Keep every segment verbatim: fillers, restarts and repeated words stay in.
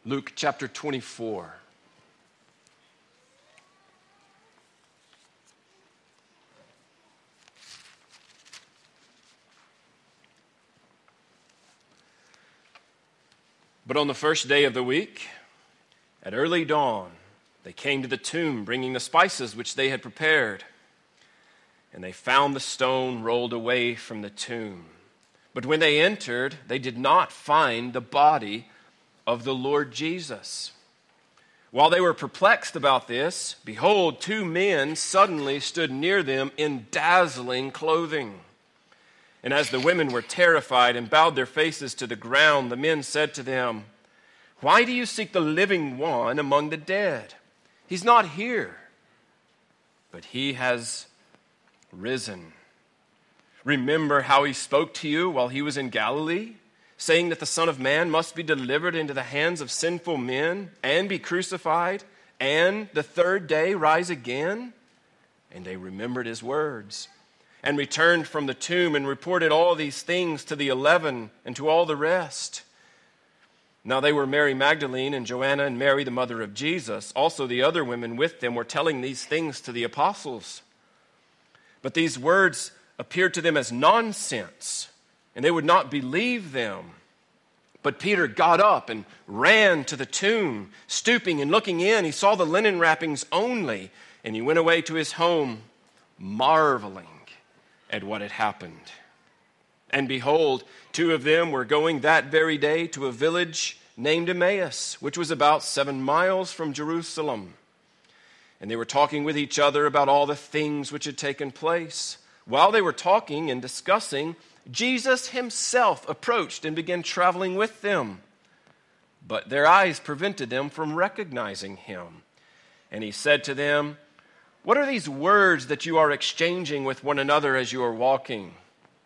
Luke chapter twenty-four. But on the first day of the week, at early dawn, they came to the tomb, bringing the spices which they had prepared. And they found the stone rolled away from the tomb. But when they entered, they did not find the body of the Lord Jesus. While they were perplexed about this, behold, two men suddenly stood near them in dazzling clothing. And as the women were terrified and bowed their faces to the ground, the men said to them, "Why do you seek the living one among the dead? He's not here, but he has risen. Remember how he spoke to you while he was in Galilee, saying that the Son of Man must be delivered into the hands of sinful men and be crucified, and the third day rise again?" And they remembered his words, and returned from the tomb and reported all these things to the eleven and to all the rest. Now they were Mary Magdalene and Joanna and Mary the mother of Jesus. Also the other women with them were telling these things to the apostles. But these words appeared to them as nonsense, and they would not believe them. But Peter got up and ran to the tomb. Stooping and looking in, he saw the linen wrappings only, and he went away to his home, marveling at what had happened. And behold, two of them were going that very day to a village named Emmaus, which was about seven miles from Jerusalem. And they were talking with each other about all the things which had taken place. While they were talking and discussing, Jesus himself approached and began traveling with them. But their eyes prevented them from recognizing him. And he said to them, "What are these words that you are exchanging with one another as you are walking?"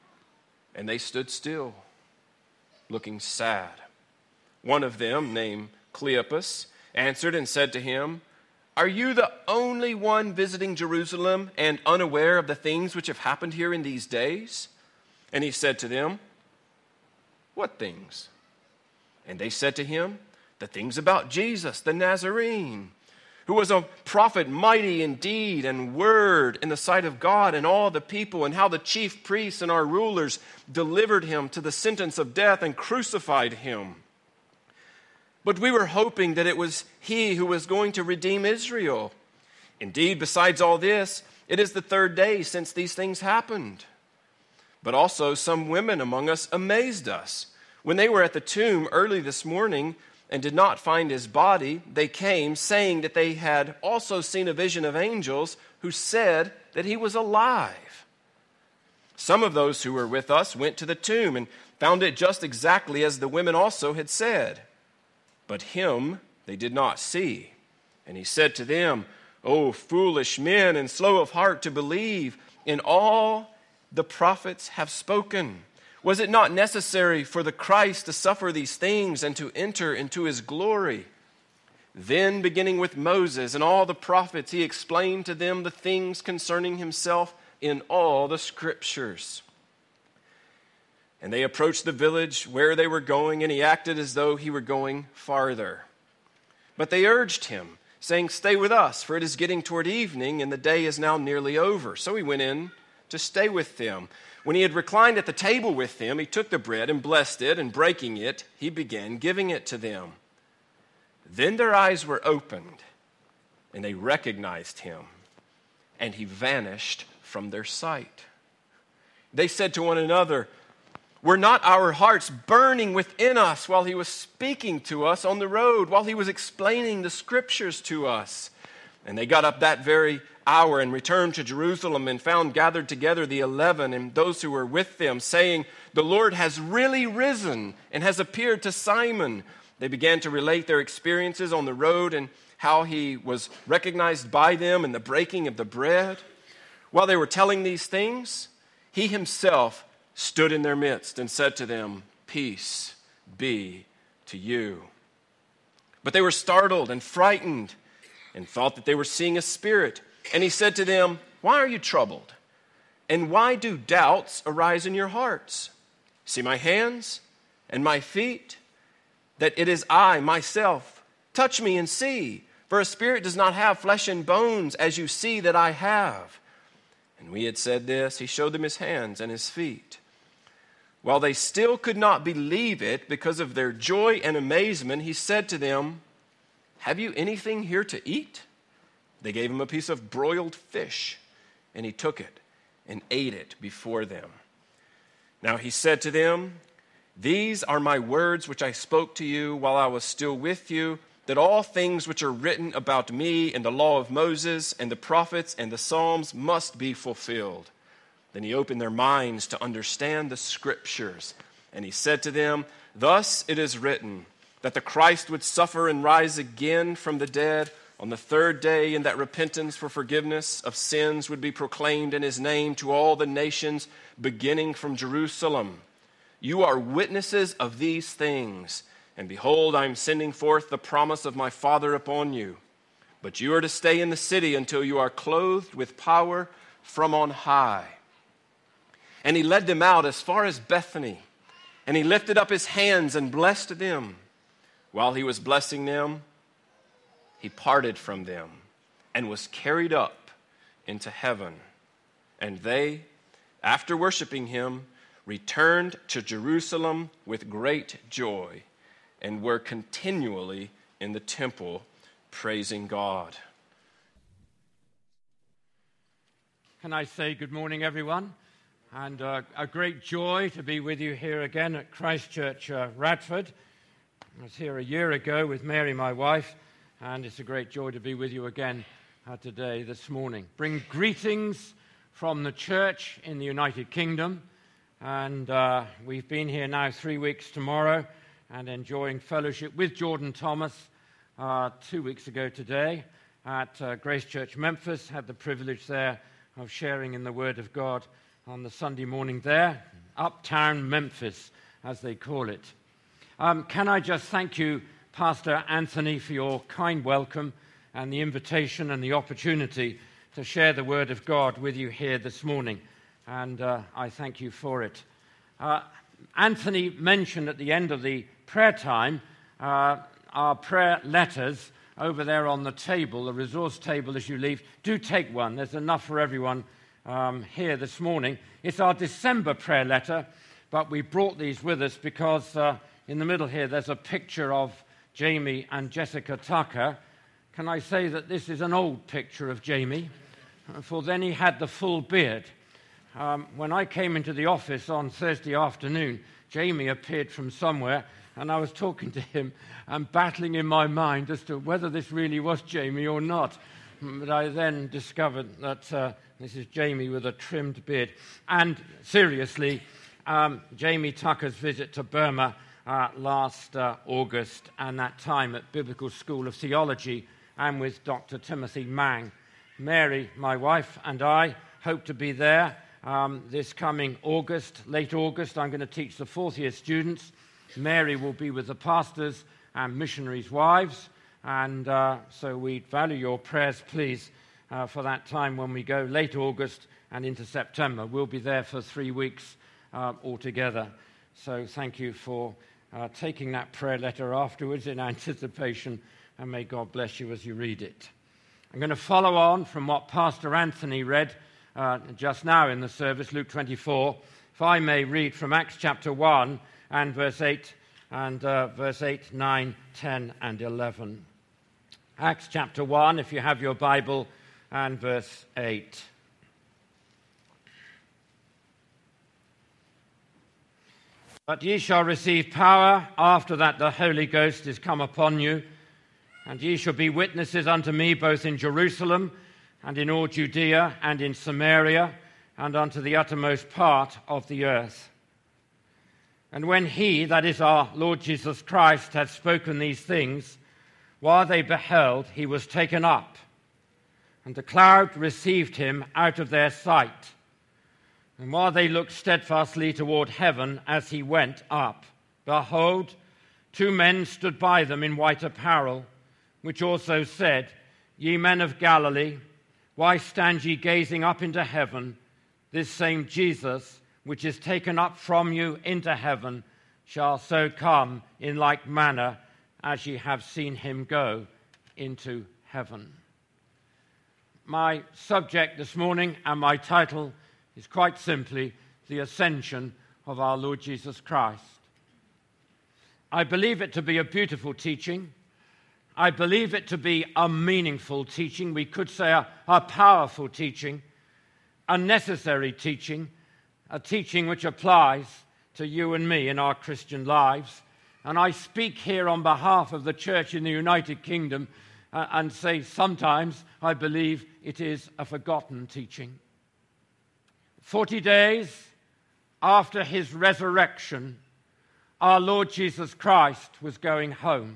And they stood still, looking sad. One of them, named Cleopas, answered and said to him, "Are you the only one visiting Jerusalem and unaware of the things which have happened here in these days?" And he said to them, "What things?" And they said to him, "The things about Jesus, the Nazarene, who was a prophet mighty in deed and word in the sight of God and all the people, and how the chief priests and our rulers delivered him to the sentence of death and crucified him. But we were hoping that it was he who was going to redeem Israel. Indeed, besides all this, it is the third day since these things happened. But also some women among us amazed us. When they were at the tomb early this morning and did not find his body, they came, saying that they had also seen a vision of angels who said that he was alive. Some of those who were with us went to the tomb and found it just exactly as the women also had said. But him they did not see. And he said to them, "O foolish men and slow of heart to believe in all the prophets have spoken. Was it not necessary for the Christ to suffer these things and to enter into his glory?" Then, beginning with Moses and all the prophets, he explained to them the things concerning himself in all the scriptures. And they approached the village where they were going, and he acted as though he were going farther. But they urged him, saying, "Stay with us, for it is getting toward evening, and the day is now nearly over." So he went in to stay with them. When he had reclined at the table with them, he took the bread and blessed it, and breaking it, he began giving it to them. Then their eyes were opened, and they recognized him, and he vanished from their sight. They said to one another, "Were not our hearts burning within us while he was speaking to us on the road, while he was explaining the scriptures to us?" And they got up that very hour and returned to Jerusalem and found gathered together the eleven and those who were with them, saying, "The Lord has really risen and has appeared to Simon." They began to relate their experiences on the road and how he was recognized by them in the breaking of the bread. While they were telling these things, he himself stood in their midst and said to them, "Peace be to you." But they were startled and frightened and thought that they were seeing a spirit. And he said to them, "Why are you troubled? And why do doubts arise in your hearts? See my hands and my feet, that it is I myself. Touch me and see, for a spirit does not have flesh and bones, as you see that I have." And when he had said this, he showed them his hands and his feet. While they still could not believe it because of their joy and amazement, he said to them, "Have you anything here to eat?" They gave him a piece of broiled fish, and he took it and ate it before them. Now he said to them, "These are my words which I spoke to you while I was still with you, that all things which are written about me in the law of Moses and the prophets and the Psalms must be fulfilled." Then he opened their minds to understand the Scriptures. And he said to them, "Thus it is written, that the Christ would suffer and rise again from the dead on the third day, and that repentance for forgiveness of sins would be proclaimed in his name to all the nations, beginning from Jerusalem. You are witnesses of these things. And behold, I am sending forth the promise of my Father upon you. But you are to stay in the city until you are clothed with power from on high." And he led them out as far as Bethany. And he lifted up his hands and blessed them. While he was blessing them, he parted from them and was carried up into heaven. And they, after worshiping him, returned to Jerusalem with great joy and were continually in the temple praising God. Can I say good morning, everyone? And uh, a great joy to be with you here again at Christchurch, uh, Radford. I was here a year ago with Mary, my wife, and it's a great joy to be with you again uh, today, this morning. Bring greetings from the church in the United Kingdom, and uh, we've been here now three weeks tomorrow and enjoying fellowship with Jordan Thomas uh, two weeks ago today at uh, Grace Church Memphis. Had the privilege there of sharing in the Word of God on the Sunday morning there, Uptown Memphis, as they call it. Um, can I just thank you, Pastor Anthony, for your kind welcome and the invitation and the opportunity to share the Word of God with you here this morning, and uh, I thank you for it. Uh, Anthony mentioned at the end of the prayer time uh, our prayer letters over there on the table, the resource table as you leave. Do take one. There's enough for everyone um, here this morning. It's our December prayer letter, but we brought these with us because uh, in the middle here there's a picture of Jamie and Jessica Tucker. Can I say that this is an old picture of Jamie? For then he had the full beard. Um, when I came into the office on Thursday afternoon, Jamie appeared from somewhere, and I was talking to him and battling in my mind as to whether this really was Jamie or not. But I then discovered that uh, this is Jamie with a trimmed beard. And seriously, um, Jamie Tucker's visit to Burma uh, last uh, August, and that time at Biblical School of Theology and with Doctor Timothy Mang. Mary, my wife, and I hope to be there um, this coming August, late August. I'm going to teach the fourth year students. Mary will be with the pastors and missionaries' wives. And uh, so we value your prayers, please, uh, for that time when we go late August and into September. We'll be there for three weeks uh, altogether. So thank you for uh, taking that prayer letter afterwards in anticipation, and may God bless you as you read it. I'm going to follow on from what Pastor Anthony read uh, just now in the service, Luke twenty-four. If I may read from Acts chapter one and verse eight, and uh, verse eight, nine, ten, and eleven. Acts chapter one, if you have your Bible, and verse eight. But ye shall receive power after that the Holy Ghost is come upon you, and ye shall be witnesses unto me both in Jerusalem and in all Judea and in Samaria and unto the uttermost part of the earth. And when he, that is our Lord Jesus Christ, had spoken these things, while they beheld, he was taken up, and the cloud received him out of their sight. And while they looked steadfastly toward heaven as he went up, behold, two men stood by them in white apparel, which also said, Ye men of Galilee, why stand ye gazing up into heaven? This same Jesus, which is taken up from you into heaven, shall so come in like manner as ye have seen him go into heaven. My subject this morning and my title is quite simply the ascension of our Lord Jesus Christ. I believe it to be a beautiful teaching. I believe it to be a meaningful teaching. We could say a, a powerful teaching, a necessary teaching, a teaching which applies to you and me in our Christian lives. And I speak here on behalf of the church in the United Kingdom uh, and say sometimes I believe it is a forgotten teaching. Forty days after his resurrection, our Lord Jesus Christ was going home.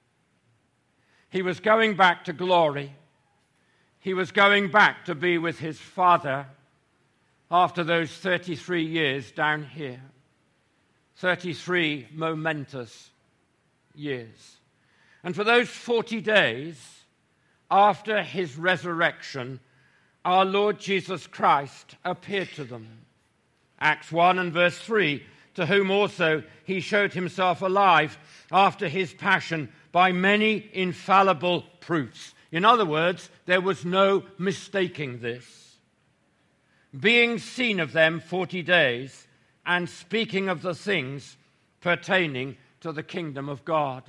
He was going back to glory. He was going back to be with his Father after those thirty-three years down here. thirty-three momentous years. And for those forty days after his resurrection, our Lord Jesus Christ appeared to them. Acts one and verse three, to whom also he showed himself alive after his passion by many infallible proofs. In other words, there was no mistaking this. Being seen of them forty days, and speaking of the things pertaining to the kingdom of God.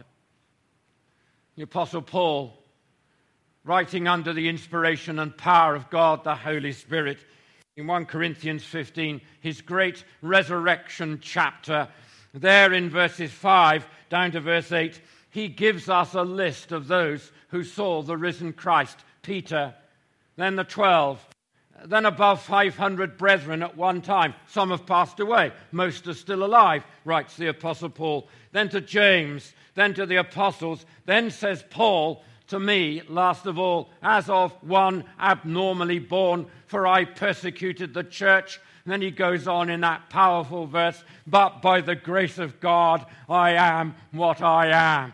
The Apostle Paul, writing under the inspiration and power of God, the Holy Spirit, in First Corinthians fifteen, his great resurrection chapter, there in verses five down to verse eight, he gives us a list of those who saw the risen Christ. Peter, then the twelve, then above five hundred brethren at one time. Some have passed away. Most are still alive, writes the Apostle Paul. Then to James, then to the apostles. Then says Paul to me, last of all, as of one abnormally born, for I persecuted the church. And then he goes on in that powerful verse, but by the grace of God, I am what I am.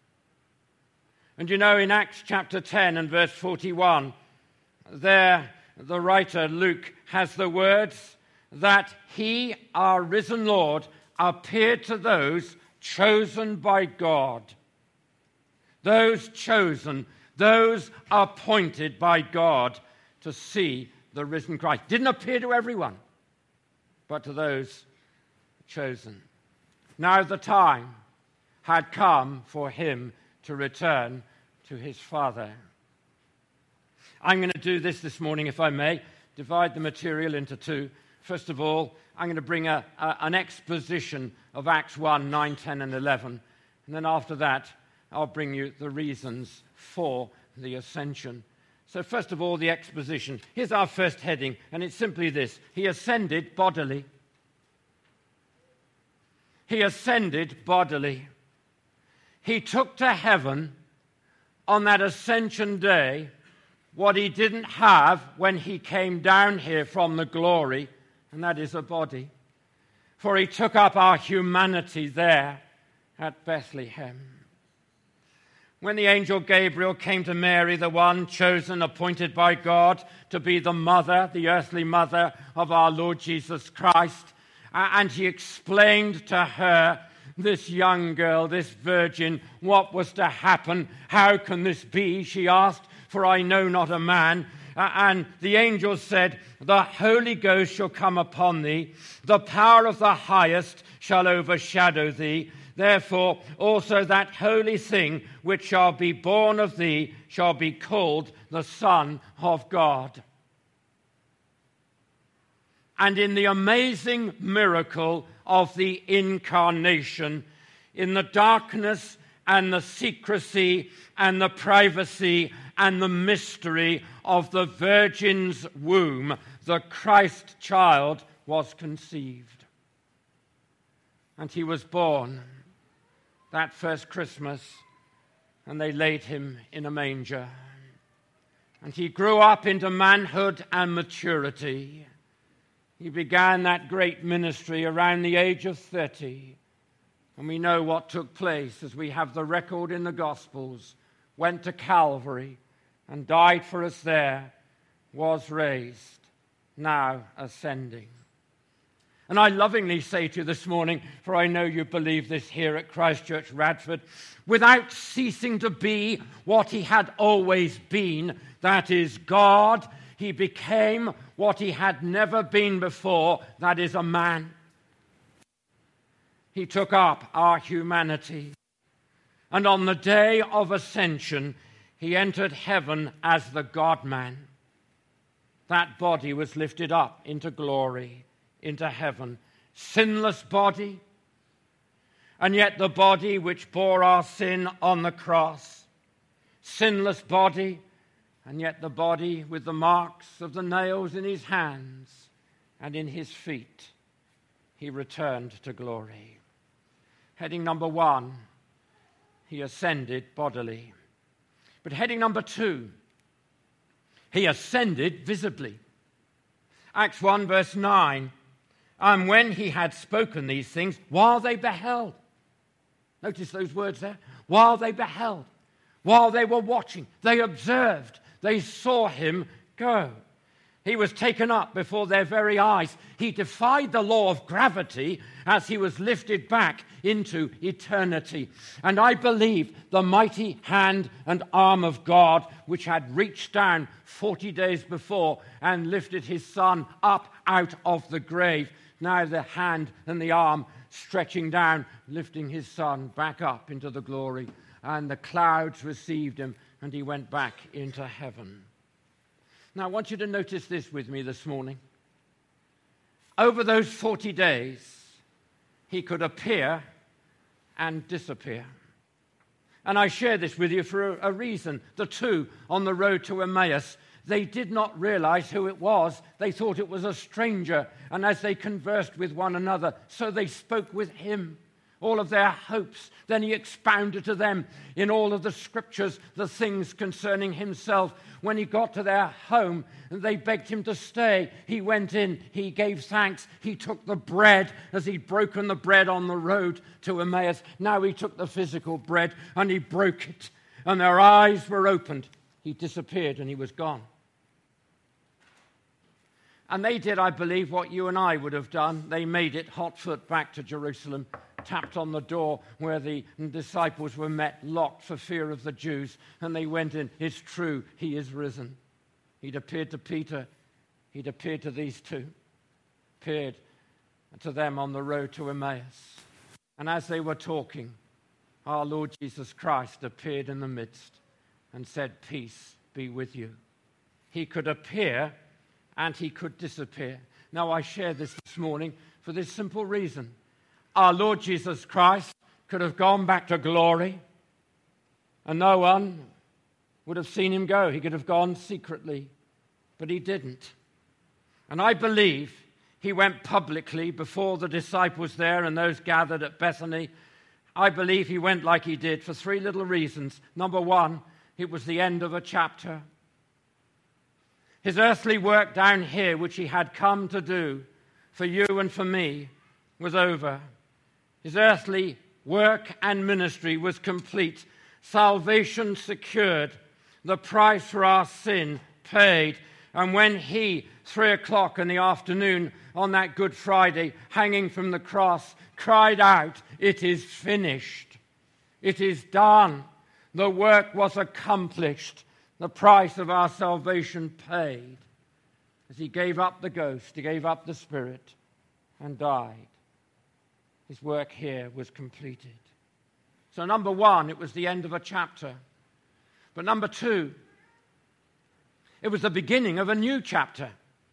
And you know, in Acts chapter ten and verse forty-one, there the writer Luke has the words that he, our risen Lord, appeared to those chosen by God. Those chosen, those appointed by God to see the risen Christ. Didn't appear to everyone, but to those chosen. Now the time had come for him to return to his Father. I'm going to do this this morning, if I may, divide the material into two. First of all, I'm going to bring a, a, an exposition of Acts one, nine, ten, and eleven. And then after that, I'll bring you the reasons for the ascension. So first of all, the exposition. Here's our first heading, and it's simply this. He ascended bodily. He ascended bodily. He took to heaven on that ascension day what he didn't have when he came down here from the glory, and that is a body. For he took up our humanity there at Bethlehem. When the angel Gabriel came to Mary, the one chosen, appointed by God to be the mother, the earthly mother of our Lord Jesus Christ, and he explained to her, this young girl, this virgin, what was to happen. How can this be, she asked, for I know not a man. Uh, and the angel said, the Holy Ghost shall come upon thee, the power of the highest shall overshadow thee. Therefore also that holy thing which shall be born of thee shall be called the Son of God. And in the amazing miracle of the incarnation, in the darkness and the secrecy and the privacy and the mystery of the Virgin's womb, the Christ child was conceived. And he was born that first Christmas, and they laid him in a manger. And he grew up into manhood and maturity. He began that great ministry around the age of thirty. And we know what took place as we have the record in the Gospels. Went to Calvary and died for us there, was raised, now ascending. And I lovingly say to you this morning, for I know you believe this here at Christ Church Radford, without ceasing to be what he had always been, that is God, he became what he had never been before, that is a man. He took up our humanity. And on the day of ascension, he entered heaven as the God-man. That body was lifted up into glory, into heaven. Sinless body, and yet the body which bore our sin on the cross. Sinless body, and yet the body with the marks of the nails in his hands and in his feet. He returned to glory. Heading number one, he ascended bodily. But heading number two, he ascended visibly. Acts one verse nine, and when he had spoken these things, while they beheld. Notice those words there. While they beheld, while they were watching, they observed, they saw him go. He was taken up before their very eyes. He defied the law of gravity as he was lifted back into eternity. And I believe the mighty hand and arm of God, which had reached down forty days before and lifted his son up out of the grave, now the hand and the arm stretching down, lifting his son back up into the glory. And the clouds received him, and he went back into heaven. Now, I want you to notice this with me this morning. Over those forty days, he could appear and disappear. And I share this with you for a, a reason. The two on the road to Emmaus, they did not realize who it was. They thought it was a stranger. And as they conversed with one another, so they spoke with him. All of their hopes. Then he expounded to them in all of the scriptures the things concerning himself. When he got to their home and they begged him to stay, he went in, he gave thanks, he took the bread as he'd broken the bread on the road to Emmaus. Now he took the physical bread and he broke it, and their eyes were opened. He disappeared and he was gone. And they did, I believe, what you and I would have done. They made it hot foot back to Jerusalem, tapped on the door where the disciples were met, locked for fear of the Jews, and they went in. It's true, he is risen. He'd appeared to Peter. He'd appeared to these two. Appeared to them on the road to Emmaus. And as they were talking, our Lord Jesus Christ appeared in the midst and said, "Peace be with you." He could appear and he could disappear. Now, I share this this morning for this simple reason. Our Lord Jesus Christ could have gone back to glory, and no one would have seen him go. He could have gone secretly, but he didn't. And I believe he went publicly before the disciples there and those gathered at Bethany. I believe he went like he did for three little reasons. Number one, it was the end of a chapter. His earthly work down here, which he had come to do for you and for me, was over. His earthly work and ministry was complete. Salvation secured. The price for our sin paid. And when he, three o'clock in the afternoon on that Good Friday, hanging from the cross, cried out, "It is finished. It is done. The work was accomplished. The price of our salvation paid." As he gave up the ghost, he gave up the spirit and died. His work here was completed. So number one, it was the end of a chapter. But number two, it was the beginning of a new chapter.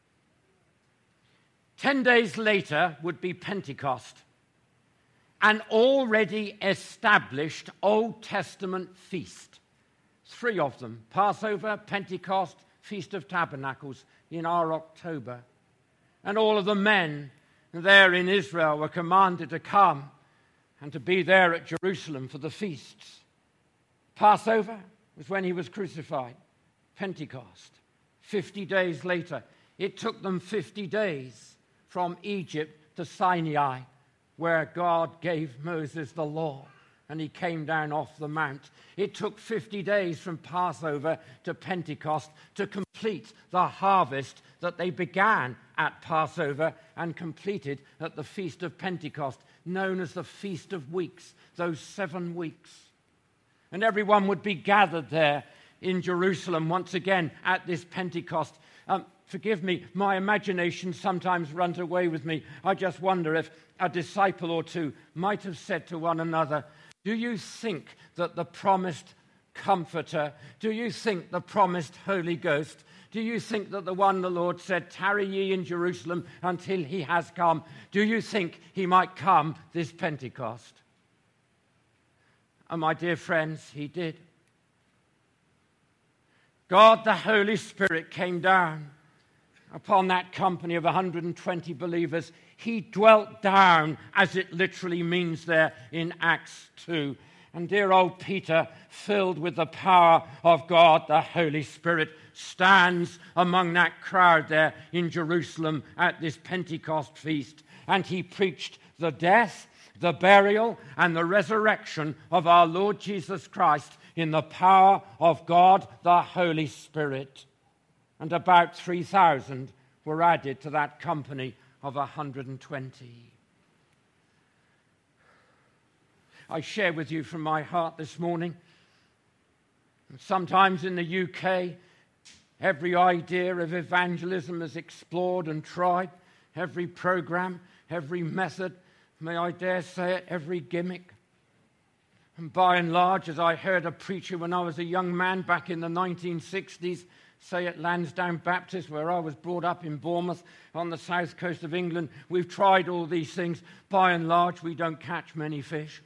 Ten days later would be Pentecost, an already established Old Testament feast. Three of them, Passover, Pentecost, Feast of Tabernacles in our October. And all of the men there in Israel were commanded to come and to be there at Jerusalem for the feasts. Passover was when he was crucified. Pentecost, fifty days later. It took them fifty days from Egypt to Sinai, where God gave Moses the law. and he came down off the mount. It took fifty days from Passover to Pentecost to complete the harvest that they began at Passover and completed at the Feast of Pentecost, known as the Feast of Weeks, those seven weeks. And everyone would be gathered there in Jerusalem once again at this Pentecost. Um, forgive me, my imagination sometimes runs away with me. I just wonder if a disciple or two might have said to one another, do you think that the promised Comforter, do you think the promised Holy Ghost, do you think that the one the Lord said, tarry ye in Jerusalem until he has come, do you think he might come this Pentecost? And my dear friends, he did. God, the Holy Spirit, came down upon that company of one hundred twenty believers. He dwelt down, as it literally means there in Acts two. And dear old Peter, filled with the power of God, the Holy Spirit, stands among that crowd there in Jerusalem at this Pentecost feast. And he preached the death, the burial, and the resurrection of our Lord Jesus Christ in the power of God, the Holy Spirit. And about three thousand were added to that company of one hundred twenty. I share with you from my heart this morning. Sometimes in the U K, every idea of evangelism is explored and tried. Every program, every method, may I dare say it, every gimmick. And by and large, as I heard a preacher when I was a young man back in the nineteen sixties say at Lansdowne Baptist, where I was brought up in Bournemouth on the south coast of England, we've tried all these things. By and large, we don't catch many fish.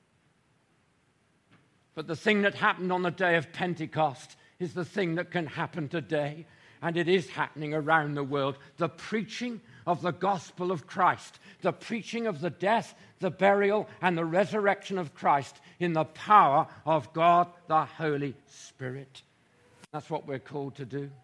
But the thing that happened on the day of Pentecost is the thing that can happen today, and it is happening around the world. The preaching of the gospel of Christ, the preaching of the death, the burial, and the resurrection of Christ in the power of God, the Holy Spirit. That's what we're called to do.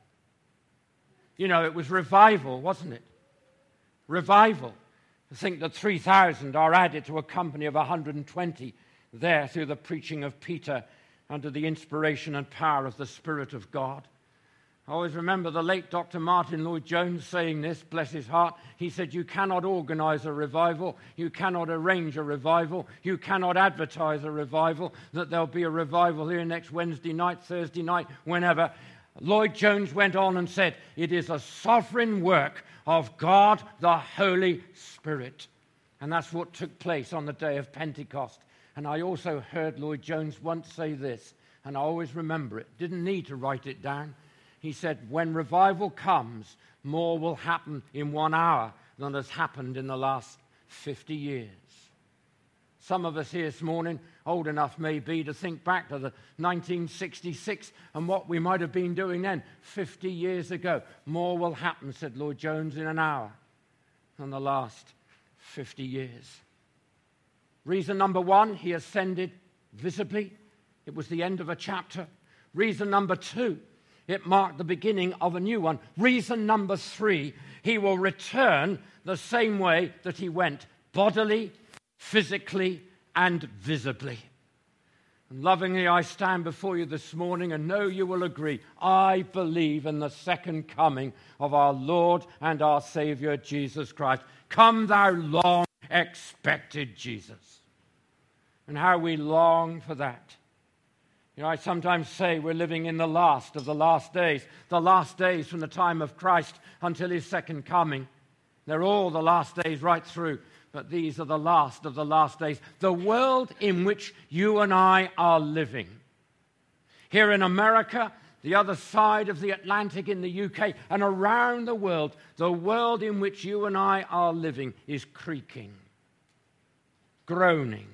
You know, it was revival, wasn't it? Revival. To think that three thousand are added to a company of one hundred twenty there through the preaching of Peter under the inspiration and power of the Spirit of God. I always remember the late Doctor Martin Lloyd-Jones saying this, bless his heart. He said, you cannot organize a revival, you cannot arrange a revival, you cannot advertise a revival, that there'll be a revival here next Wednesday night, Thursday night, whenever. Lloyd-Jones went on and said, it is a sovereign work of God, the Holy Spirit. And that's what took place on the day of Pentecost. And I also heard Lloyd-Jones once say this, and I always remember it, didn't need to write it down. He said, when revival comes, more will happen in one hour than has happened in the last fifty years. Some of us here this morning, old enough maybe to think back to the nineteen sixty-six and what we might have been doing then, fifty years ago. More will happen, said Lloyd-Jones, in an hour than the last fifty years. Reason number one, he ascended visibly. It was the end of a chapter. Reason number two, it marked the beginning of a new one. Reason number three, he will return the same way that he went, bodily, physically, and visibly. And lovingly, I stand before you this morning and know you will agree. I believe in the second coming of our Lord and our Savior, Jesus Christ. Come, thou long expected Jesus. And how we long for that. You know, I sometimes say we're living in the last of the last days, the last days from the time of Christ until his second coming. They're all the last days right through, but these are the last of the last days. The world in which you and I are living. Here in America, the other side of the Atlantic in the U K, and around the world, the world in which you and I are living is creaking, groaning.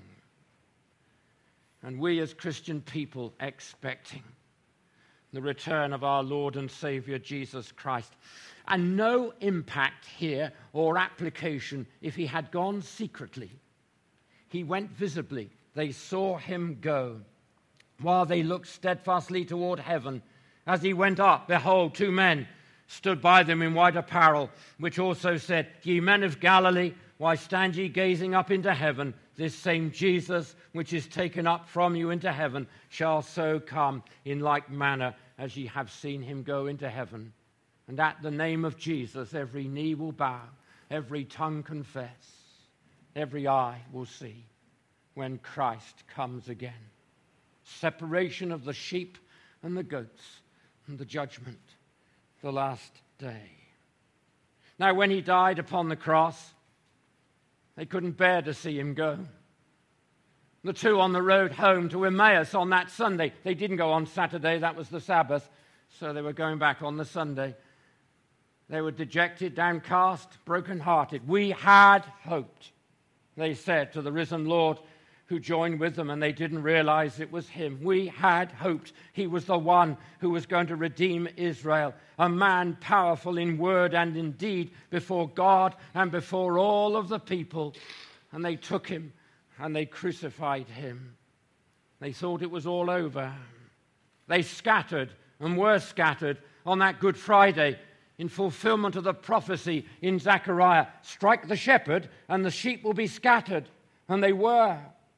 And we as Christian people expecting the return of our Lord and Savior Jesus Christ. And no impact here or application if he had gone secretly. He went visibly. They saw him go. While they looked steadfastly toward heaven, as he went up, behold, two men stood by them in white apparel, which also said, Ye men of Galilee, why stand ye gazing up into heaven? this same Jesus, which is taken up from you into heaven, shall so come in like manner as ye have seen him go into heaven. And at the name of Jesus, every knee will bow, every tongue confess, every eye will see when Christ comes again. Separation of the sheep and the goats, and the judgment, the last day. Now, when he died upon the cross, they couldn't bear to see him go. The two on the road home to Emmaus on that Sunday, they didn't go on Saturday, that was the Sabbath, so they were going back on the Sunday. They were dejected, downcast, broken-hearted. We had hoped, they said to the risen Lord who joined with them, and they didn't realize it was him. We had hoped he was the one who was going to redeem Israel, a man powerful in word and in deed before God and before all of the people. And they took him and they crucified him. They thought it was all over. They scattered and were scattered on that Good Friday in fulfillment of the prophecy in Zechariah. Strike the shepherd and the sheep will be scattered. And they were.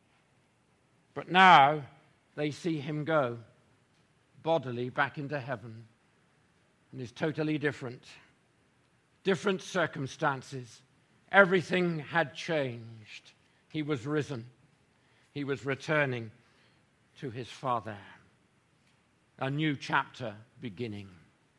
But now they see him go bodily back into heaven. And it's totally different. Different circumstances. Everything had changed. He was risen. He was returning to his Father. A new chapter beginning.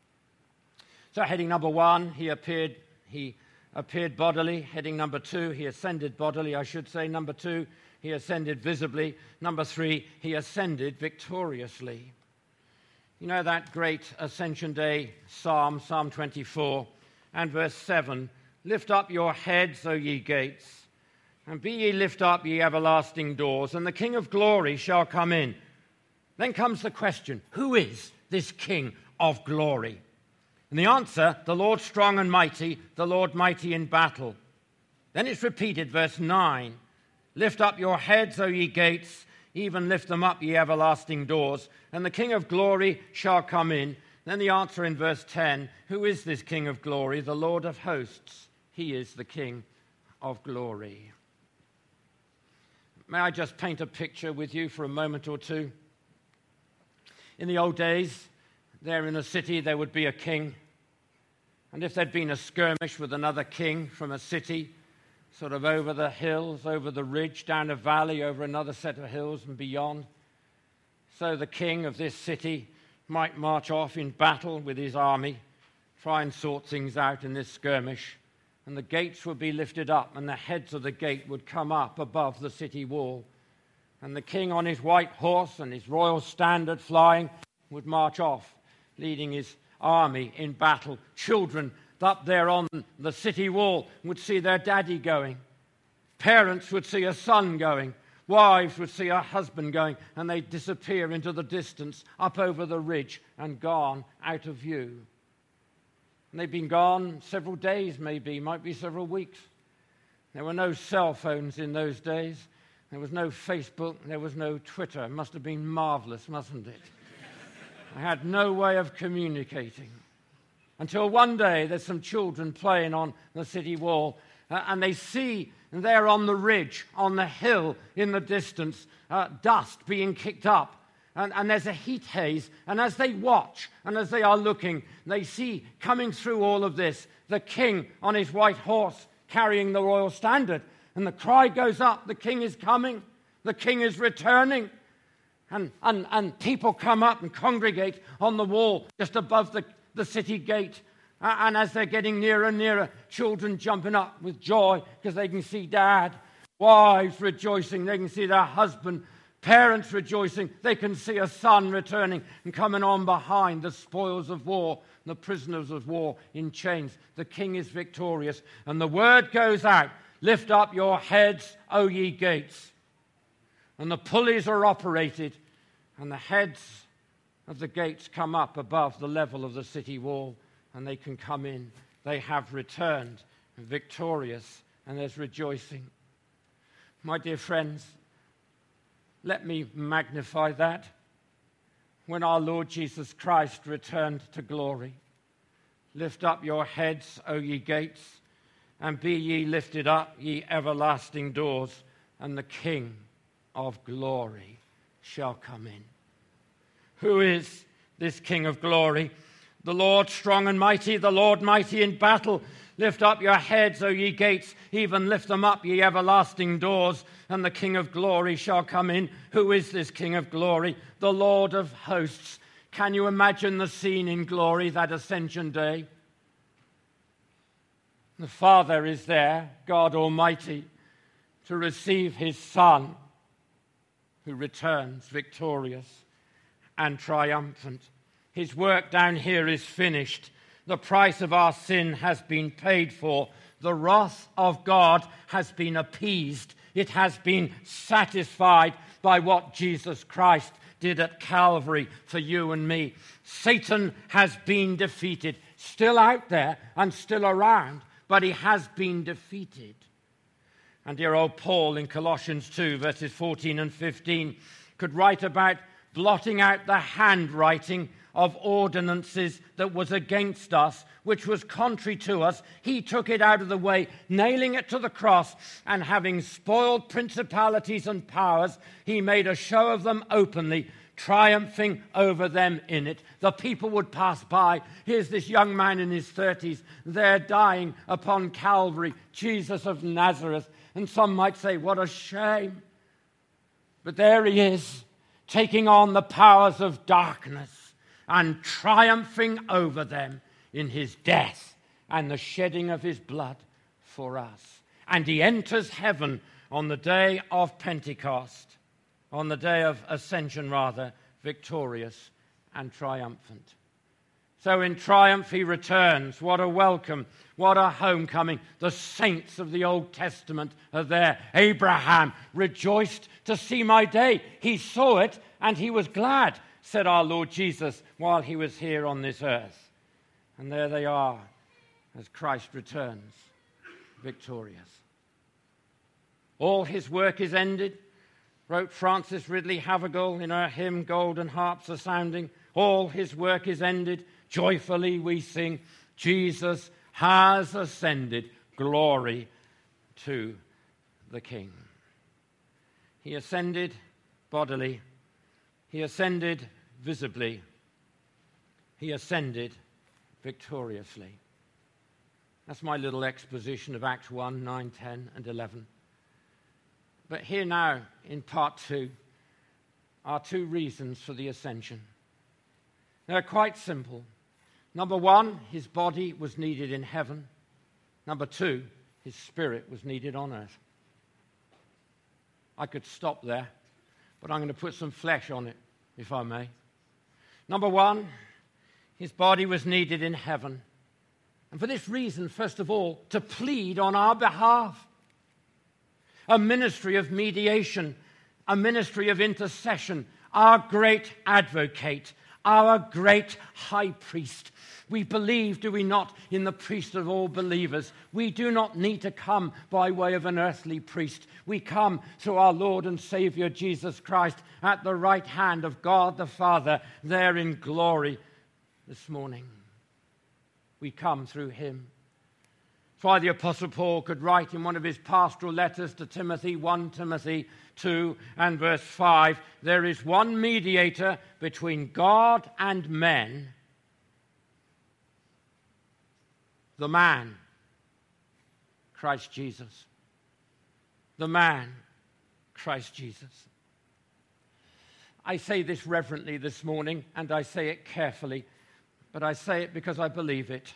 So heading number one, he appeared, he appeared bodily. Heading number two, he ascended bodily, I should say. Number two, he ascended visibly. Number three, he ascended victoriously. You know that great Ascension Day psalm, Psalm twenty-four, and verse seven, lift up your heads, O ye gates, and be ye lift up, ye everlasting doors, and the King of glory shall come in. Then comes the question, who is this King of glory? And the answer, the Lord strong and mighty, the Lord mighty in battle. Then it's repeated, verse nine, lift up your heads, O ye gates, even lift them up, ye everlasting doors, and the King of glory shall come in. Then the answer in verse ten, who is this King of glory? The Lord of hosts. He is the King of glory. May I just paint a picture with you for a moment or two? In the old days, there in a city, there would be a king. And if there'd been a skirmish with another king from a city, sort of over the hills, over the ridge, down a valley, over another set of hills and beyond. So the king of this city might march off in battle with his army, try and sort things out in this skirmish, and the gates would be lifted up, and the heads of the gate would come up above the city wall. And the king on his white horse and his royal standard flying would march off, leading his army in battle. Children up there on the city wall would see their daddy going. Parents would see a son going. Wives would see a husband going, and they'd disappear into the distance up over the ridge and gone out of view. And they'd been gone several days, maybe, might be several weeks. There were no cell phones in those days. There was no Facebook. There was no Twitter. It must have been marvelous, mustn't it? I had no way of communicating. Until one day there's some children playing on the city wall, uh, and they see there on the ridge, on the hill in the distance, uh, dust being kicked up. And, and there's a heat haze. And as they watch and as they are looking, they see coming through all of this the king on his white horse carrying the royal standard. And the cry goes up, the king is coming, the king is returning. And, and, and people come up and congregate on the wall just above the, the city gate. Uh, and as they're getting nearer and nearer, children jumping up with joy because they can see dad. Wives rejoicing, they can see their husband. Parents rejoicing, they can see a son returning and coming on behind the spoils of war, the prisoners of war in chains. The king is victorious. And the word goes out, lift up your heads, O ye gates. And the pulleys are operated, and the heads of the gates come up above the level of the city wall, and they can come in. They have returned victorious, and there's rejoicing. My dear friends, let me magnify that. When our Lord Jesus Christ returned to glory, lift up your heads, O ye gates, and be ye lifted up, ye everlasting doors, and the King of glory shall come in. Who is this King of glory? The Lord strong and mighty, the Lord mighty in battle. Lift up your heads, O ye gates, even lift them up, ye everlasting doors, and the King of glory shall come in. Who is this King of glory? The Lord of hosts. Can you imagine the scene in glory, that ascension day? The Father is there, God Almighty, to receive his Son, who returns victorious and triumphant. His work down here is finished. The price of our sin has been paid for. The wrath of God has been appeased. It has been satisfied by what Jesus Christ did at Calvary for you and me. Satan has been defeated, still out there and still around, but he has been defeated. And dear old Paul in Colossians two, verses fourteen and fifteen, could write about blotting out the handwriting of ordinances that was against us, which was contrary to us. He took it out of the way, nailing it to the cross, and having spoiled principalities and powers, he made a show of them openly, triumphing over them in it. The people would pass by. Here's this young man in his thirties, there dying upon Calvary, Jesus of Nazareth. And some might say, what a shame. But there he is, taking on the powers of darkness and triumphing over them in his death and the shedding of his blood for us. And he enters heaven on the day of Pentecost, on the day of ascension rather, victorious and triumphant. So in triumph he returns. What a welcome, what a homecoming. The saints of the Old Testament are there. Abraham rejoiced to see my day. He saw it and he was glad, said our Lord Jesus while he was here on this earth. And there they are as Christ returns victorious. All his work is ended, wrote Frances Ridley Havergal in her hymn, Golden Harps Are Sounding. All his work is ended. Joyfully we sing, Jesus has ascended. Glory to the King. He ascended bodily. He ascended visibly. He ascended victoriously. That's my little exposition of Acts one, nine, ten, and eleven. But here now, in part two, are two reasons for the ascension. They're quite simple. Number one, his body was needed in heaven. Number two, his spirit was needed on earth. I could stop there, but I'm going to put some flesh on it, if I may. Number one, his body was needed in heaven. And for this reason, first of all, to plead on our behalf. A ministry of mediation, a ministry of intercession, our great advocate, our great high priest. We believe, do we not, in the priest of all believers. We do not need to come by way of an earthly priest. We come through our Lord and Savior Jesus Christ at the right hand of God the Father, there in glory this morning. We come through him. That's why the Apostle Paul could write in one of his pastoral letters to Timothy, First Timothy two and verse five, there is one mediator between God and men, the man, Christ Jesus. The man, Christ Jesus. I say this reverently this morning, and I say it carefully, but I say it because I believe it.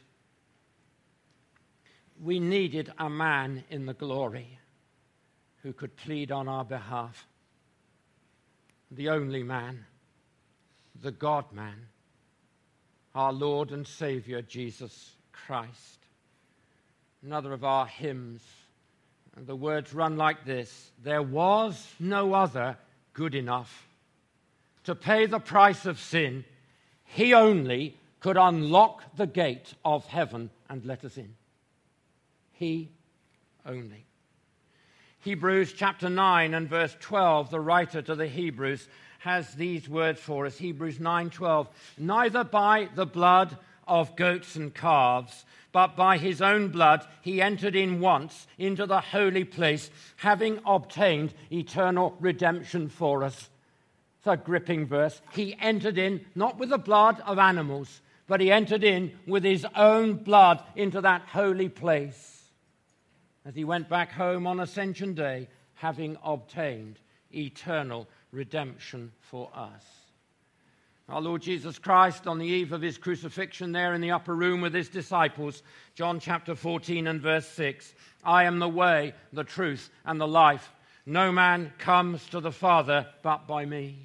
We needed a man in the glory who could plead on our behalf. The only man, the God-man, our Lord and Savior, Jesus Christ. Another of our hymns, and the words run like this: there was no other good enough to pay the price of sin. He only could unlock the gate of heaven and let us in. He only. Hebrews chapter nine and verse twelve, the writer to the Hebrews has these words for us. Hebrews nine twelve. Neither by the blood of goats and calves, but by his own blood he entered in once into the holy place, having obtained eternal redemption for us. It's a gripping verse. He entered in not with the blood of animals, but he entered in with his own blood into that holy place as he went back home on Ascension Day, having obtained eternal redemption for us. Our Lord Jesus Christ, on the eve of his crucifixion there in the upper room with his disciples, John chapter fourteen and verse six, I am the way, the truth, and the life. No man comes to the Father but by me.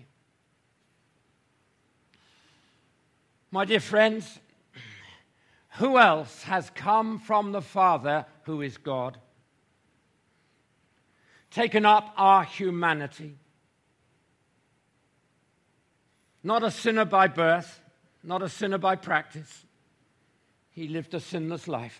My dear friends, who else has come from the Father who is God? Taken up our humanity. Not a sinner by birth, not a sinner by practice. He lived a sinless life.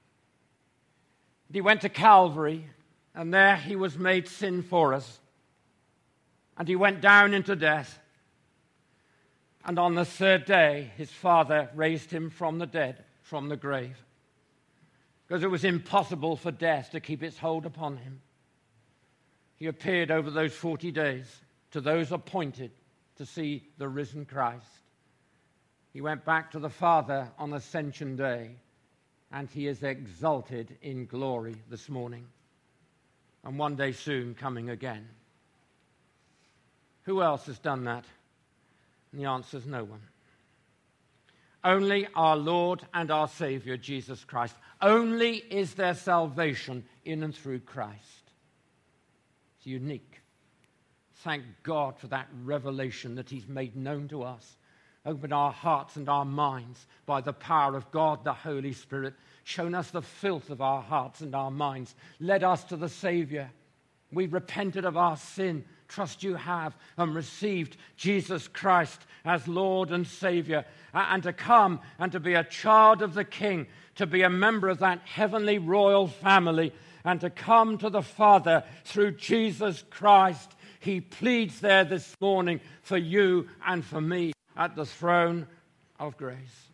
He went to Calvary, and there he was made sin for us. And he went down into death. And on the third day, his Father raised him from the dead, from the grave, because it was impossible for death to keep its hold upon him. He appeared over those forty days to those appointed to see the risen Christ. He went back to the Father on Ascension Day, and he is exalted in glory this morning, and one day soon coming again. Who else has done that? And the answer is no one. Only our Lord and our Savior, Jesus Christ. Only is there salvation in and through Christ. It's unique. Thank God for that revelation that he's made known to us. Opened our hearts and our minds by the power of God, the Holy Spirit. Shown us the filth of our hearts and our minds. Led us to the Savior. We repented of our sin. Trust you have, and received Jesus Christ as Lord and Savior, and to come and to be a child of the King, to be a member of that heavenly royal family, and to come to the Father through Jesus Christ. He pleads there this morning for you and for me at the throne of grace.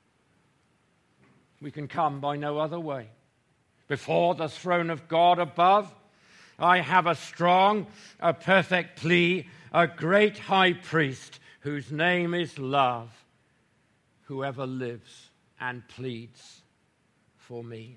We can come by no other way. Before the throne of God above, I have a strong, a perfect plea, a great high priest whose name is love, whoever lives and pleads for me.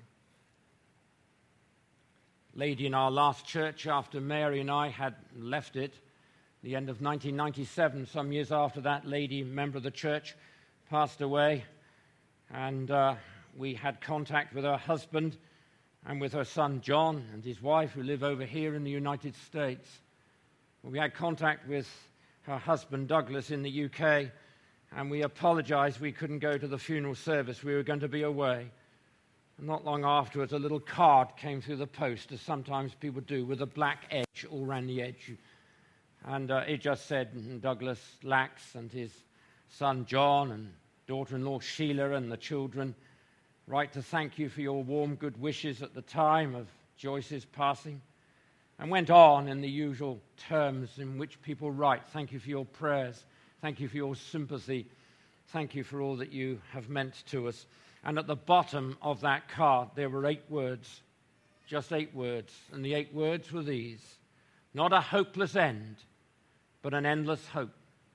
Lady in our last church, after Mary and I had left it, the end of nineteen ninety-seven, some years after that, lady, member of the church, passed away, and uh, we had contact with her husband and with her son John and his wife, who live over here in the United States. We had contact with her husband Douglas in the U K, and we apologized we couldn't go to the funeral service. We were going to be away. And not long afterwards, a little card came through the post, as sometimes people do, with a black edge all around the edge. And uh, it just said Douglas Lax and his son John and daughter-in-law Sheila and the children write to thank you for your warm good wishes at the time of Joyce's passing, and went on in the usual terms in which people write. Thank you for your prayers. Thank you for your sympathy. Thank you for all that you have meant to us. And at the bottom of that card, there were eight words, just eight words. And the eight words were these: not a hopeless end, but an endless hope.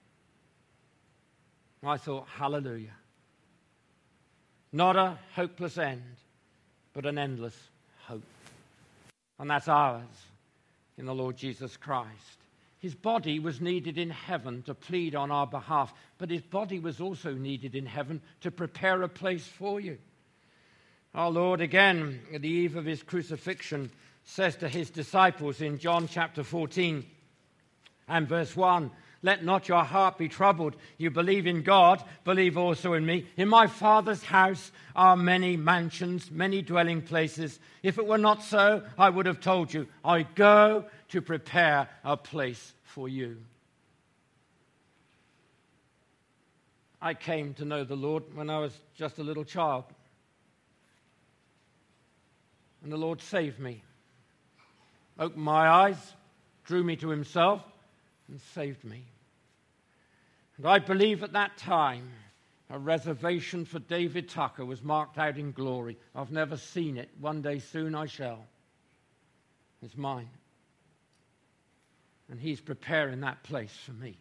I thought, hallelujah. Not a hopeless end, but an endless hope. And that's ours in the Lord Jesus Christ. His body was needed in heaven to plead on our behalf, but his body was also needed in heaven to prepare a place for you. Our Lord, again, at the eve of his crucifixion, says to his disciples in John chapter fourteen and verse one, let not your heart be troubled. You believe in God, believe also in me. In my Father's house are many mansions, many dwelling places. If it were not so, I would have told you. I go to prepare a place for you. I came to know the Lord when I was just a little child. And the Lord saved me, opened my eyes, drew me to himself, and saved me. And I believe at that time A reservation for David Tucker was marked out in glory. I've never seen it. One day soon I shall. It's mine. And he's preparing that place for me.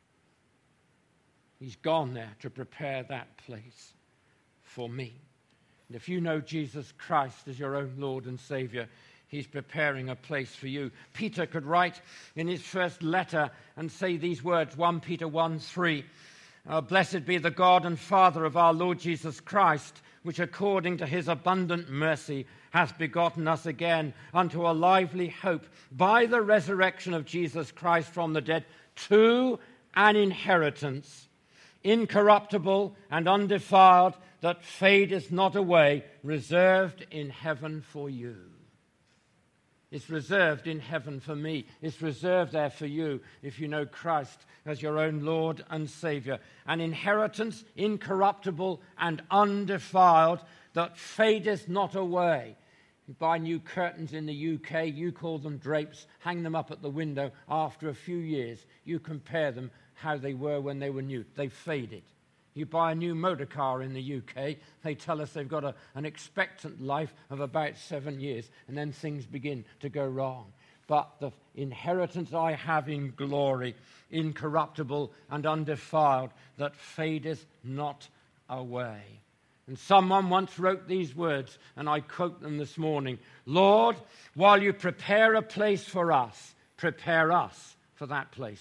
He's gone there to prepare that place for me. And if you know Jesus Christ as your own Lord and Savior, he's preparing a place for you. Peter could write in his first letter and say these words, First Peter one three, uh, Blessed be the God and Father of our Lord Jesus Christ, which according to his abundant mercy hath begotten us again unto a lively hope by the resurrection of Jesus Christ from the dead to an inheritance, incorruptible and undefiled, that fadeth not away, reserved in heaven for you. It's reserved in heaven for me. It's reserved there for you if you know Christ as your own Lord and Savior. An inheritance incorruptible and undefiled, that fadeth not away. You buy new curtains in the U K, you call them drapes, hang them up at the window. After a few years, you compare them how they were when they were new. They've faded. You buy a new motor car in the U K, they tell us they've got a, an expectant life of about seven years, and then things begin to go wrong. But the inheritance I have in glory, incorruptible and undefiled, that fadeth not away. And someone once wrote these words, and I quote them this morning. Lord, while you prepare a place for us, prepare us for that place.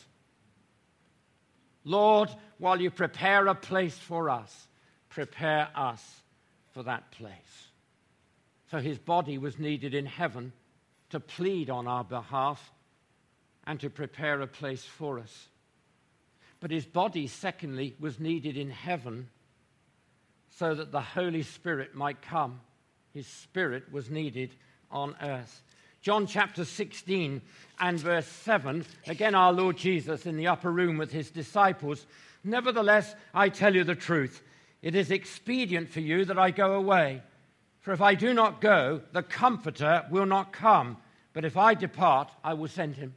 Lord, while you prepare a place for us, prepare us for that place. So his body was needed in heaven to plead on our behalf and to prepare a place for us. But his body, secondly, was needed in heaven so that the Holy Spirit might come. His Spirit was needed on earth. John chapter sixteen and verse seven, again our Lord Jesus in the upper room with his disciples, nevertheless, I tell you the truth. It is expedient for you that I go away. For if I do not go, the Comforter will not come. But if I depart, I will send him.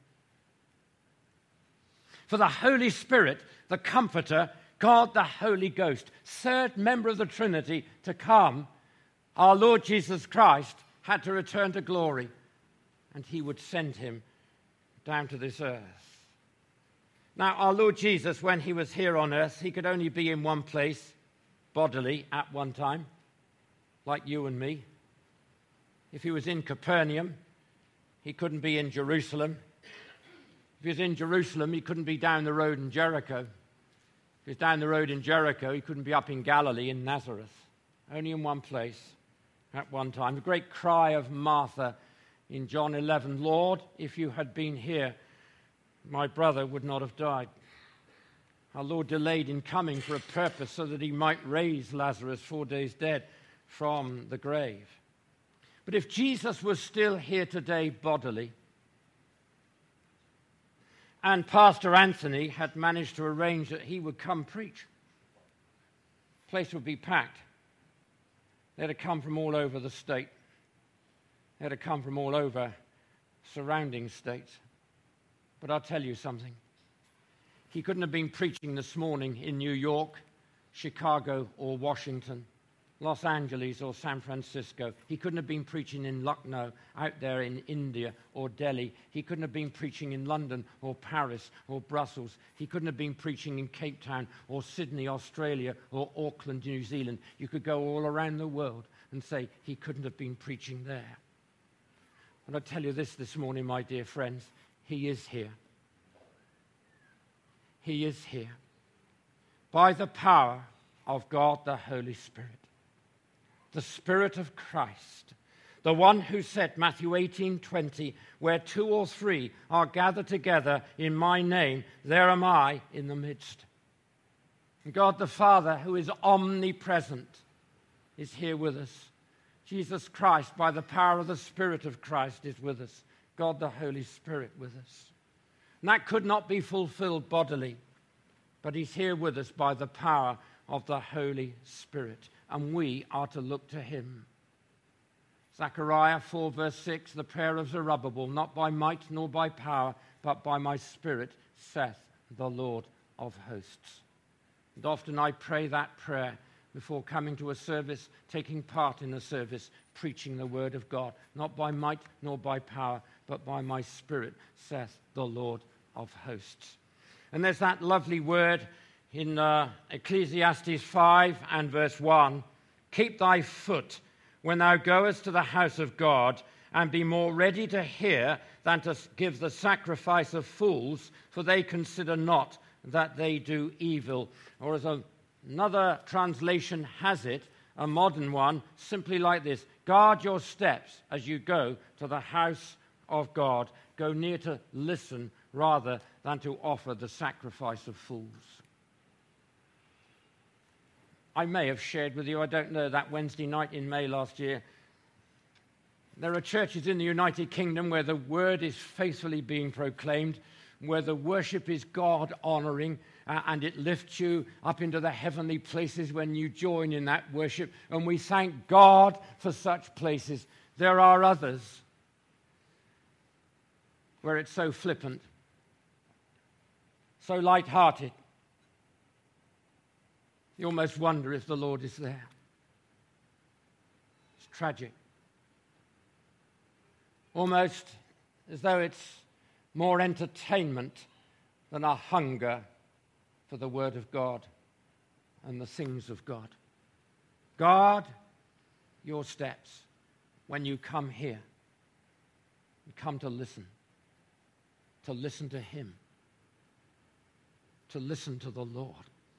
For the Holy Spirit, the Comforter, God the Holy Ghost, third member of the Trinity to come, our Lord Jesus Christ had to return to glory. And he would send him down to this earth. Now, our Lord Jesus, when he was here on earth, he could only be in one place, bodily, at one time, like you and me. If he was in Capernaum, he couldn't be in Jerusalem. If he was in Jerusalem, he couldn't be down the road in Jericho. If he was down the road in Jericho, he couldn't be up in Galilee in Nazareth. Only in one place at one time. The great cry of Martha in John eleven, Lord, if you had been here, my brother would not have died. Our Lord delayed in coming for a purpose so that he might raise Lazarus, four days dead, from the grave. But if Jesus was still here today bodily, and Pastor Anthony had managed to arrange that he would come preach, the place would be packed. They had to come from all over the state. They had to come from all over surrounding states. But I'll tell you something. He couldn't have been preaching this morning in New York, Chicago, or Washington, Los Angeles, or San Francisco. He couldn't have been preaching in Lucknow, out there in India, or Delhi. He couldn't have been preaching in London, or Paris, or Brussels. He couldn't have been preaching in Cape Town, or Sydney, Australia, or Auckland, New Zealand. You could go all around the world and say he couldn't have been preaching there. And I tell you this this morning, my dear friends, he is here. He is here. By the power of God the Holy Spirit. The Spirit of Christ. The one who said, Matthew eighteen twenty, where two or three are gathered together in my name, there am I in the midst. And God the Father, who is omnipresent, is here with us. Jesus Christ, by the power of the Spirit of Christ, is with us. God the Holy Spirit with us. And that could not be fulfilled bodily, but he's here with us by the power of the Holy Spirit. And we are to look to him. Zechariah four verse six, the prayer of Zerubbabel, not by might nor by power, but by my Spirit, saith the Lord of hosts. And often I pray that prayer before coming to a service, taking part in a service, preaching the word of God, not by might nor by power, but by my Spirit, saith the Lord of hosts. And there's that lovely word in uh, Ecclesiastes five and verse one, keep thy foot when thou goest to the house of God, and be more ready to hear than to give the sacrifice of fools, for they consider not that they do evil. Or as a, another translation has it, a modern one, simply like this, guard your steps as you go to the house of God. Go near to listen rather than to offer the sacrifice of fools. I may have shared with you, I don't know, that Wednesday night in May last year. There are churches in the United Kingdom where the word is faithfully being proclaimed, where the worship is God-honoring, uh, and it lifts you up into the heavenly places when you join in that worship. And we thank God for such places. There are others where it's so flippant, so light-hearted. You almost wonder if the Lord is there. It's tragic. Almost as though it's more entertainment than a hunger for the Word of God and the things of God. Guard your steps when you come here. You come to listen, to listen to Him, to listen to the Lord.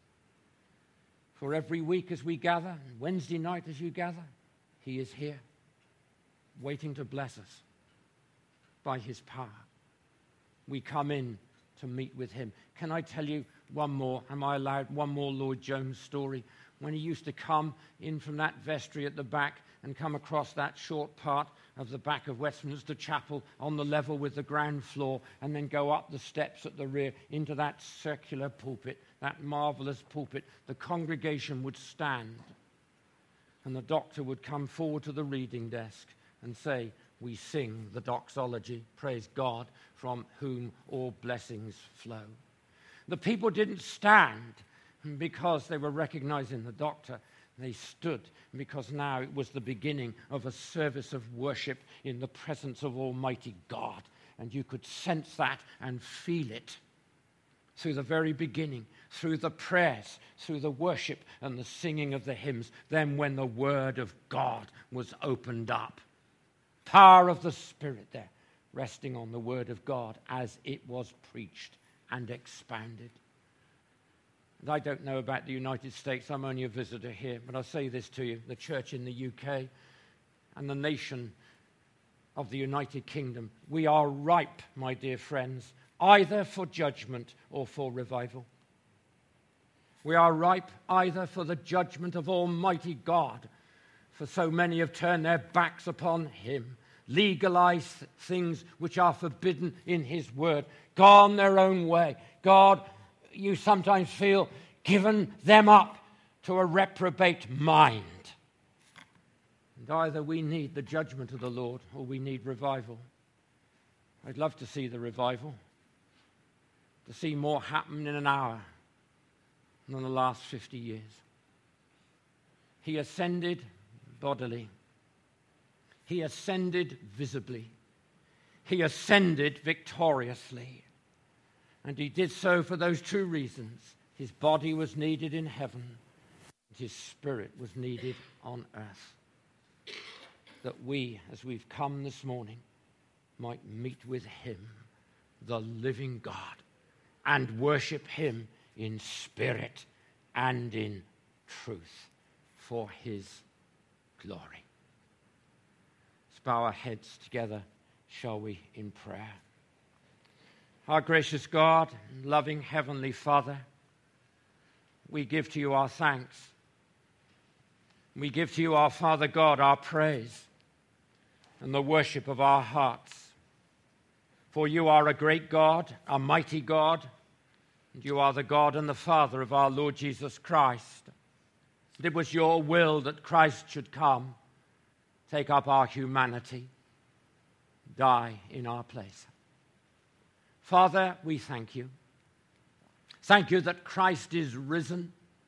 For every week as we gather, and Wednesday night as you gather, He is here, waiting to bless us by His power. We come in to meet with Him. Can I tell you one more? Am I allowed one more Lloyd Jones story? When he used to come in from that vestry at the back and come across that short part of the back of Westminster Chapel on the level with the ground floor, and then go up the steps at the rear into that circular pulpit, that marvelous pulpit, the congregation would stand, and the doctor would come forward to the reading desk and say, we sing the doxology, praise God, from whom all blessings flow. The people didn't stand because they were recognizing the doctor. They stood because now it was the beginning of a service of worship in the presence of Almighty God. And you could sense that and feel it through the very beginning, through the prayers, through the worship and the singing of the hymns. Then when the Word of God was opened up, power of the Spirit there, resting on the Word of God as it was preached and expounded. And I don't know about the United States. I'm only a visitor here. But I'll say this to you. The church in the U K and the nation of the United Kingdom, we are ripe, my dear friends, either for judgment or for revival. We are ripe either for the judgment of Almighty God, for so many have turned their backs upon Him, legalized things which are forbidden in His Word, gone their own way. God, you sometimes feel, given them up to a reprobate mind. And either we need the judgment of the Lord or we need revival. I'd love to see the revival, to see more happen in an hour than the last fifty years. He ascended bodily. He ascended visibly. He ascended victoriously. And He did so for those two reasons. His body was needed in heaven, and His Spirit was needed on earth. That we, as we've come this morning, might meet with Him, the living God, and worship Him in spirit and in truth for His glory. Let's bow our heads together, shall we, in prayer. Our gracious God, loving Heavenly Father, we give to You our thanks. We give to You, our Father God, our praise and the worship of our hearts. For You are a great God, a mighty God, and You are the God and the Father of our Lord Jesus Christ. And it was Your will that Christ should come, take up our humanity, die in our place. Father, we thank You. Thank You that Christ is risen,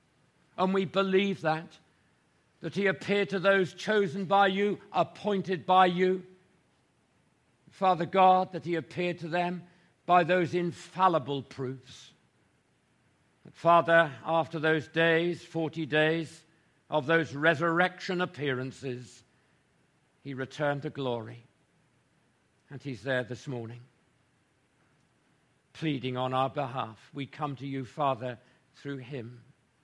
And we believe that, that he appeared to those chosen by you, appointed by you. Father God, that he appeared to them by those infallible proofs. But Father, after those days, forty days of those resurrection appearances, he returned to glory. And he's there this morning, pleading on our behalf. We come to you, Father, through him,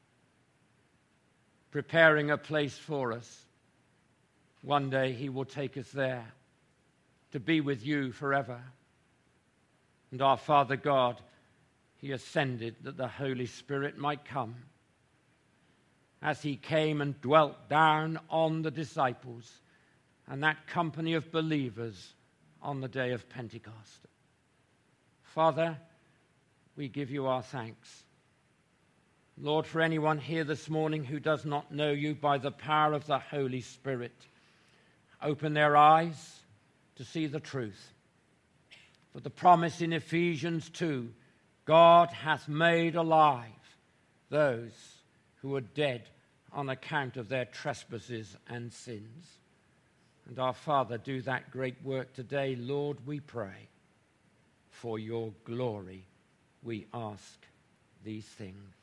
preparing a place for us. One day he will take us there to be with you forever. And our Father God, he ascended that the Holy Spirit might come. As he came and dwelt down on the disciples and that company of believers on the day of Pentecost. Father, we give you our thanks. Lord, for anyone here this morning who does not know you, by the power of the Holy Spirit, open their eyes to see the truth. For the promise in Ephesians two, God hath made alive those who are dead on account of their trespasses and sins. And our Father, do that great work today, Lord, we pray. For your glory we ask these things.